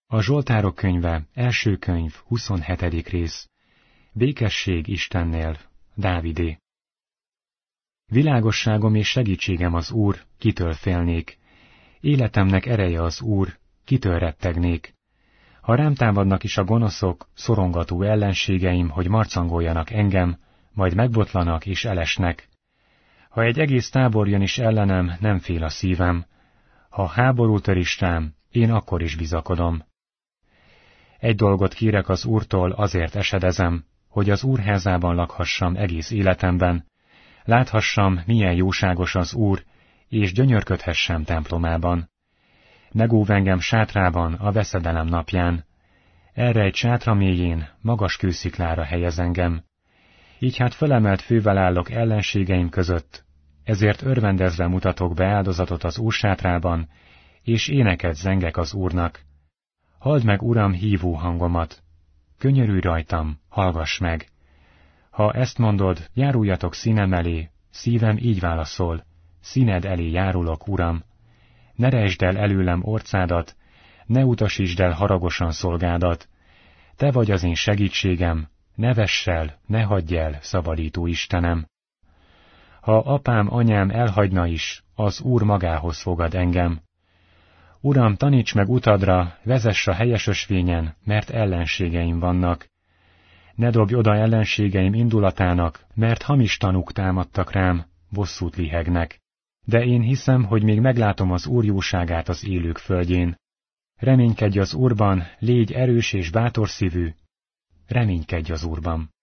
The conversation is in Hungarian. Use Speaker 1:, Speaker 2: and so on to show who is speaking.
Speaker 1: A Zsoltárok könyve, első könyv, 27. rész. Békesség Istennél, Dávidé. Világosságom és segítségem az Úr, kitől félnék. Életemnek ereje az Úr, kitől rettegnék. Ha rám támadnak is a gonoszok, szorongató ellenségeim, hogy marcangoljanak engem, majd megbotlanak és elesnek. Ha egy egész tábor jön is ellenem, nem fél a szívem. Ha háború tör is rám, én akkor is bizakodom. Egy dolgot kérek az Úrtól, azért esedezem, hogy az Úr házában lakhassam egész életemben, láthassam, milyen jóságos az Úr, és gyönyörködhessem templomában. Megóv engem sátrában a veszedelem napján. Erre egy sátra mélyén, magas kősziklára helyez engem. Így hát felemelt fővel állok ellenségeim között, ezért örvendezve mutatok be áldozatot az Úr sátrában, és éneket zengek az Úrnak. Halld meg, Uram, hívó hangomat! Könyörülj rajtam, hallgass meg! Ha ezt mondod, járuljatok színem elé, szívem így válaszol, színed elé járulok, Uram. Ne rejtsd el előlem orcádat, ne utasítsd el haragosan szolgádat. Te vagy az én segítségem, ne vess el, ne hagyj el, szabadító Istenem. Ha apám, anyám elhagyna is, az Úr magához fogad engem. Uram, taníts meg utadra, vezess a helyes ösvényen, mert ellenségeim vannak. Ne dobj oda ellenségeim indulatának, mert hamis tanúk támadtak rám, bosszút lihegnek. De én hiszem, hogy még meglátom az Úr jóságát az élők földjén. Reménykedj az Úrban, légy erős és bátor szívű. Reménykedj az Úrban.